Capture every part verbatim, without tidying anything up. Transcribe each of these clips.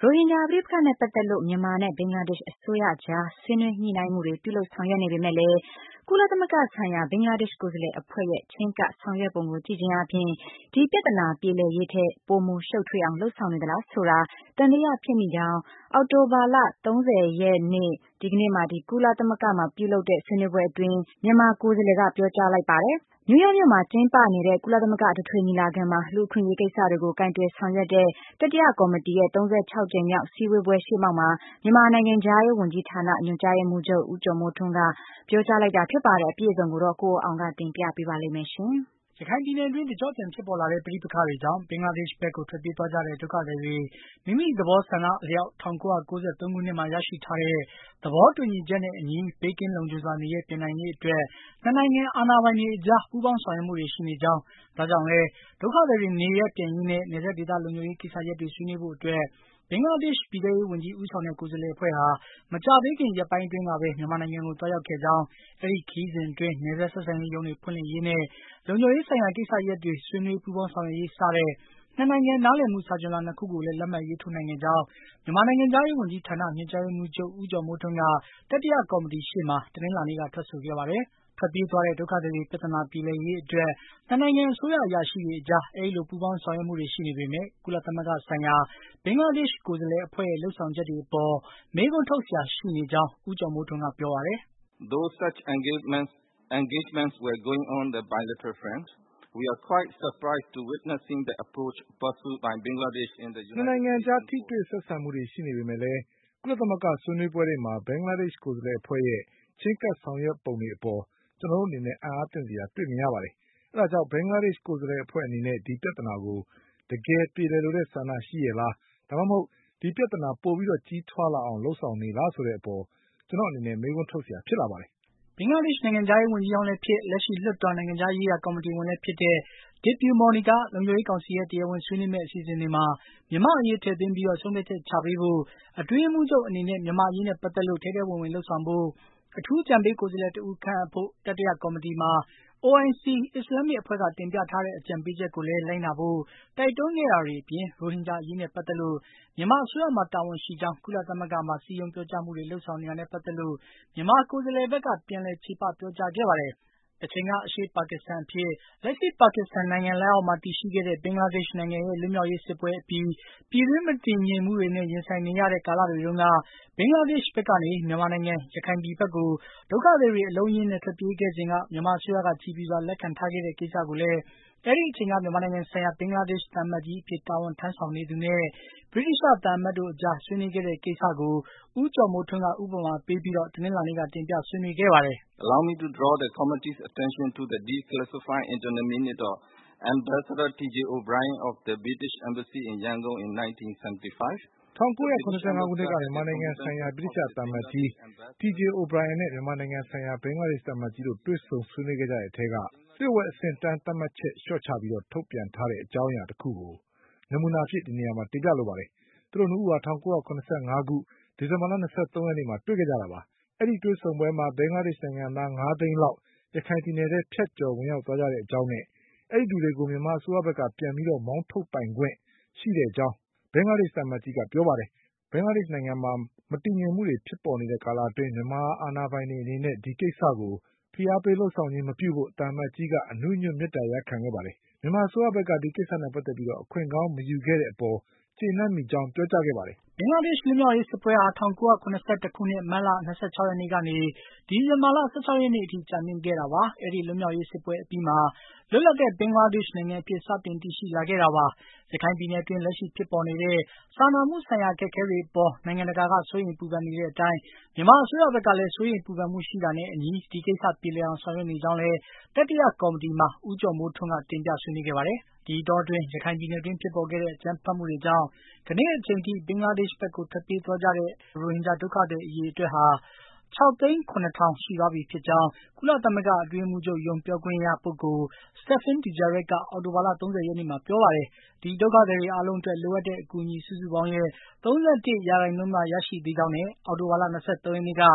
ရိုဟင်ဂျာပဋိပက္ခနဲ့ပတ်သက်လို့မြန်မာနဲ့ဘင်္ဂလားဒေ့ရှ်အစိုးရကြားဆွေးနွေးညှိနှိုင်းမှုတွေပြုလုပ်ဆောင်ရွက်နေပေမဲ့လည်းကုလသမဂ္ဂဆိုင်ရာဘင်္ဂလားဒေ့ရှ်ကိုယ်စားလှယ်အဖွဲ့ရဲ့ချဉ်းကပ်ဆောင်ရွက်ပုံကိုကြည့်ခြင်းအားဖြင့်ဒီပြဿနာပြေလည်ရေးထက်ပိုမိုရှုပ်ထွေးအောင်လုပ်ဆောင်နေသလားဆိုတာသံသယဖြစ်မိကြောင်းအောက်တိုဘာလ၃၀ရက်နေ့ဒီကနေ့မှာဒီကုလသမဂ္ဂမှာပြုလုပ်တဲ့ဆွေးနွေးပွဲအတွင်းမြန်မာကိုယ်စားလှယ်ကပြောကြားလိုက်ပါတယ်။နယူးယောက်မြို့မှာကျင်းပနေတဲ့ကုလသမဂ္ဂအထွေထွေညီလာခံမှာလူ့အခွင့်အရေးကိစ္စတွေကိုကိုင်တွယ်ဆောင်ရွက်တဲ့တတိယကော်မတီရဲ့၃၆ကြိမ်မြောက်စည်းဝေးပွဲရှေ့မှောက်မှာမြန်မာနိုင်ငံခြားရေးဝန်ကြီးဌာနညွှန်ကြားရေးမှူးချုပ်ဦးကျော်မိုးထွန်းကပြောကြားလိုက်တာဖြစ်ပါတယ်။အပြည့်အစုံကိုတော့ကိုအောင်ကတင်ပြပေးပါလိမ့်မယ်ရှင်။ရခိုင်ပြည်နယ်အတွင်းတကျော့ပြန်ဖြစ်ပေါ်လာတဲ့ပဋိပက္ခတွေကြောင့်ဘင်္ဂလားဒေ့ရှ်ဘက်ကိုထွက်ပြေးသွားကြတဲ့ဒုက္ခသည်တွေမိမိသဘောဆန္ဒအလျောက်၁၉၉၃ခုနှစ်မှာရရှိထားတဲ့သဘောတူညီချက်နဲ့အညီဘေးကင်းလုံခြုံစွာနေရပ်ပြန်နိုင်ရေးအတွက်နှစ်နိုင်ငံအာဏာပိုင်တွေအကြားပူးပေါင်းဆောင်ရွက်မှုတွေရှိနေကြောင်းဒါကြောင့်လည်းဒုက္ခသည်တွေနေရပ်ပြန်ရေးနဲ့နယ်စပ်ဒေသလုံခြုံရေးကိစ္စရပ်တွေဆွေးနွေးဖို့အတွက်ဘင်္ဂလားဒေ့ရှ်ပြည်ထဲရေးဝန်ကြီးဦးဆောင်တဲ့ကိုယ်စားလှယ်အဖွဲ့ဟာမကြာသေးခင်ရက်ပိုင်းအတွင်းကပဲမြန်မာနိုင်ငံကိုသွားရောက်ခဲ့ကြောင်းအဲဒီခရီးစဉ်အတွင်းနယ်စပ်ဆက်ဆံရေးရုံးတွေဖွင့်လှစ်ရေးနဲ့လုံခြုံရေးဆိုင်ရာကိစ္စရပ်တွေဆွေးနွေးပူးပေါင်းဆောင်ရွက်ရေးစတဲ့နှစ်နိုင်ငံနားလည်မှုစာချွန်လွှာနှစ်ခုကိုလည်းလက်မှတ်ရေးထိုးနိုင်ခဲ့ကြောင်းမြန်မာနိုင်ငံခြားရေးဝန်ကြီးဌာနညွှန်ကြားရေးမှူးချုပ်ဦးကျော်မိုးထွန်းကတတိယကော်မတီရှေ့မှာတနင်္လာနေ့ကထွက်ဆိုခဲ့ပါတယ်။ထွက်ပြေးသွားတဲ့ဒုက္ခသည်တွေပြဿနာပြေလည်ရေးအတွက်နှစ်နိုင်ငံအစိုးရအရာရှိတွေအကြားအဲဒီလိုပူးပေါင်းဆောင်ရွက်မှုတွေရှိနေပေမဲ့ကုလသမဂ္ဂဆိုင်ရာဘင်္ဂလားဒေ့ရှ်ကိုယ်စားလှယ်အဖွဲ့ရဲ့လုပ်ဆောင်ချက်တွေအပေါ်မေးခွန်းထုတ်စရာရှိနေကြောင်းဦးကျော်မိုးထွန်းကပြောပါတယ်။ Though such engagements engagements were going on the bilateral front, we are quite surprised to witnessing the approach pursued by Bangladesh in the United Nations. နှစ်နိုင်ငံကြားထိတွေ့ဆက်ဆံမှုတွေရှိနေပေမဲ့လည်းကုလသမဂ္ဂဆွေးနွေးပွဲတွေမှာဘင်္ဂလားဒေ့ရှ်ကိုယ်စားလှယ်အဖွဲ့ရဲ့ချဉ်းကပ်ဆောင်ရွက်ပုံတွေအပေါ်ကျွန်တော်တို့အနေနဲ့အံ့အားသင့်စရာတွေ့မြင်ရပါတယ်။အဲဒါကြောင့်ဘင်္ဂလားဒေ့ရှ်ကိုယ်စားလှယ်အဖွဲ့အနေနဲ့ဒီပြဿနာကိုတကယ်ပြေလည်လိုတဲ့ဆန္ဒရှိရဲ့လားဒါမှမဟုတ်ဒီပြဿနာပိုပြီးတော့ကြီးထွားလာအောင်လုပ်ဆောင်နေလားဆိုတဲ့အပေါ်ကျွန်တော်အနေနဲ့မေးခွန်းထုတ်စရာဖြစ်လာပါတယ်။ဘင်္ဂလားဒေ့ရှ်နိုင်ငံခြားရေးဝန်ကြီးဟောင်းလည်းဖြစ်လက်ရှိလွှတ်တော်နိုင်ငံခြားရေးရာကော်မတီဝင်လည်းဖြစ်တဲ့ဒစ်ပြူမော်နီကလုံခြုံရေးကောင်စီရဲ့တရားဝင်ဆွေးနွေးမယ့်အစီအစဉ်တွေမှာမြန်မာအရေးထည့်သွင်းပြီးတော့ဆုံးဖြတ်ချက်ချပေးဖို့အတွင်းရေးမှူးချုပ်အနေနဲ့မြန်မာအရေးနဲ့ပတ်သက်လို့ထဲထဲဝင်ဝင်လုပ်ဆောင်ဖို့အထူးအကြံပေးကိုယ်စားလှယ်တဦးခန့်အပ်ဖို့တတိယကော်မတီမှာ အိုအိုင်စီအစ္စလာမစ်အဖွဲ့ကတင်ပြထားတဲ့အကြံပေးချက်ကိုလည်းလိုက်နာဖို့တိုက်တွန်းခဲ့တာတွေအပြင်ရိုဟင်ဂျာအရေးနဲ့ပတ်သက်လို့မြန်မာအစိုးရမှာတာဝန်ရှိကြောင်းကုလသမဂ္ဂမှာစည်းရုံးပြောကြားမှုတွေလုပ်ဆောင်နေတာနဲ့ပတ်သက်လို့မြန်မာကိုယ်စားလှယ်ဘက်ကပြန်လည်ချေပပြောကြားခဲ့ပါတယ်။တချိန်ကအရှေ့ပါကစ္စတန်အဖြစ်လက်ရှိပါကစ္စတန်နိုင်ငံလက်အောက်မှာတည်ရှိခဲ့တဲ့ဘင်္ဂလားဒေ့ရှ်နိုင်ငံရဲ့လွတ်မြောက်ရေးစစ်ပွဲအပြီးပြည်တွင်းမတည်ငြိမ်မှုတွေနဲ့ရင်ဆိုင်နေရတဲ့ကာလတွေတုန်းကဘင်္ဂလားဒေ့ရှ်ဘက်ကနေမြန်မာနိုင်ငံရခိုင်ပြည်ဘက်ကိုဒုက္ခသည်တွေအလုံးအရင်းနဲ့ထွက်ပြေးခဲ့စဉ်ကမြန်မာအစိုးရကကြည်ပြူစွာလက်ခံထားခဲ့တဲ့ကိစ္စကိုလည်းအဲဒီအချိန်ကမြန်မာနိုင်ငံဆိုင်ရာဘင်္ဂလားဒေ့ရှ်သံအမတ်ကြီးအဖြစ်တာဝန်ထမ်းဆောင်နေသူနဲ့ဗြိတိသျှသံအမတ်တို့အကြားဆွေးနွေးခဲ့တဲ့ကိစ္စကိုဦးကျော်မိုးထွန်းကဥပမာပေးပြီးတော့တနင်္လာနေ့ကတင်ပြဆွေးနွေးခဲ့ပါတယ်။ Allow me to draw the committee's attention to the declassified internal minute of Ambassador T J O'Brien of the British Embassy in Yangon in nineteen seventy-five ၁၉၇၅ခုနှစ်ကမြန်မာနိုင်ငံဆိုင်ရာဗြိတိသျှသံအမတ်ကြီး T J O'Brien နဲ့မြန်မာနိုင်ငံဆိုင်ရာဘင်္ဂလားဒေ့ရှ်သံအမတ်ကြီးတို့တွေ့ဆုံဆွေးနွေးခဲ့ကြတဲ့အထက်ကလျှို့ဝှက်အဆင့်အတန်းသတ်မှတ်ချက်လျှော့ချပြီးတော့ထုတ်ပြန်ထားတဲ့အကြောင်းအရာတစ်ခုကိုနမူနာအဖြစ်ဒီနေရာမှာတင်ပြလိုပါတယ်။သူတို့နှစ်ဦးဟာ၁၉၇၅ခုဒီဇင်ဘာလ၂၃ရက်နေ့မှာတွေ့ခဲ့ကြတာပါ။အဲဒီတွေ့ဆုံပွဲမှာဘင်္ဂလားဒေ့ရှ်နိုင်ငံသား၅သိန်းလောက်ရခိုင်ပြည်နယ်ထဲဖြတ်ကျော်ဝင်ရောက်သွားကြတဲ့အကြောင်းနဲ့အဲဒီလူတွေကိုမြန်မာအစိုးရဘက်ကပြန်ပြီးတော့မောင်းထုတ်ပိုင်ခွင့်ရှိတဲ့အကြောင်းဘင်္ဂလားဒေ့ရှ်သံအမတ်ကြီးကပြောပါတယ်။ဘင်္ဂလားဒေ့ရှ်နိုင်ငံမှာမတည်ငြိမ်မှုတွေဖြစ်ပေါ်နေတဲ့ကာလအတွင်းမြန်မာအာဏာပိုင်တွေအနေနဲ့ဒီကိစ္စကိုဖိအားပေးလုပ်ဆောင်ခြင်းမပြုဖို့သံအမတ်ကြီးကအနုညွတ်မေတ္တာရပ်ခံခဲ့ပါတယ်။မြန်မာအစိုးရဘက်ကဒီကိစ္စနဲ့ပတ်သက်ပြီးတော့အခွင့်ကောင်းမယူခဲ့တဲ့အပေါ်ကျေနပ်မိကြောင်းပြောကြားခဲ့ပါတယ်။ဘင်္ဂလားဒေ့ရှ်လွတ်မြောက်ရေးစစ်ပွဲဟာ၁၉၇၁ခုနှစ်မတ်လ၂၆ရက်နေ့ကနေဒီဇင်ဘာလ၁၆ရက်နေ့အထိကြာမြင့်ခဲ့တာပါ။အဲဒီလွတ်မြောက်ရေးစစ်ပွဲအပြီးမှာလွတ်လပ်တဲ့ဘင်္ဂလားဒေ့ရှ်နိုင်ငံအဖြစ်စတင်တည်ရှိလာခဲ့တာပါ။ရခိုင်ပြည်နယ်အတွင်းလက်ရှိဖြစ်ပေါ်နေတဲ့စာနာမှုဆိုင်ရာအခက်အခဲတွေအပေါ်နိုင်ငံတကာကစိုးရိမ်ပူပန်နေတဲ့အတိုင်းမြန်မာအစိုးရဘက်ကလည်းစိုးရိမ်ပူပန်မှုရှိတာနဲ့အညီဒီကိစ္စပြေလည်အောင်ဆောင်ရွက်နေကြောင်းလည်းတတိယကော်မတီမှာဦးကျော်မိုးထွန်းကတင်ပြဆွေးနွေးခဲ့ပါတယ်။ဒီအတောအတွင်းရခိုင်ပြည်နယ်အတွင်းဖြစ်ပေါ်ခဲ့တဲ့အကြမ်းဖက်မှုတွေကြောင့်ကနေ့အချိန်ထိဘင်္ဂလားဒေ့ရှ်ဘက်ကိုထွက်ပြေးသွားကြတဲ့ရိုဟင်ဂျာဒုက္ခသည်အရေအတွက်ဟာ၆သိန်း၇ထောင်ရှိသွားပြီဖြစ်ကြောင်းကုလသမဂ္ဂအတွင်းရေးမှူးချုပ်ရုံးပြောခွင့်ရပုဂ္ဂိုလ် Stéphane Dujarric ကအောက်တိုဘာလ၃၀ရက်နေ့မှာပြောပါတယ်။ဒီဒုက္ခသည်တွေအားလုံးအတွက်လိုအပ်တဲ့အကူအညီစုစုပေါင်းရဲ့၃၁ရာခိုင်နှုန်းသာရရှိသေးကြောင်းနဲ့အောက်တိုဘာလ၂၃ရက်နေ့က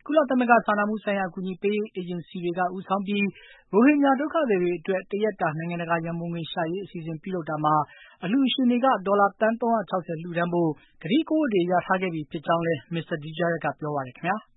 ကုလသမဂ္ဂစာနာမှုဆိုင်ရာအကူအညီပေးရေးအေဂျင်စီတွေကဦးဆောင်ပြီး ရိုဟင်ဂျာဒုက္ခသည်တွေအတွက်တရက်တာနိုင်ငံတကာရန်ပုံငွေရှာရေးအစီအစဉ်ပြုလုပ်တာမှာ အလှူရှင်တွေကဒေါ်လာသန်းသုံးရာ၆၀လှူဒါန်းဖို့ကတိကဝတ်တွေရထားခဲ့ပြီဖြစ်ကြောင်းလည်း မစ္စတာ Dujarric ကပြောပါတယ်ခင်ဗျာ။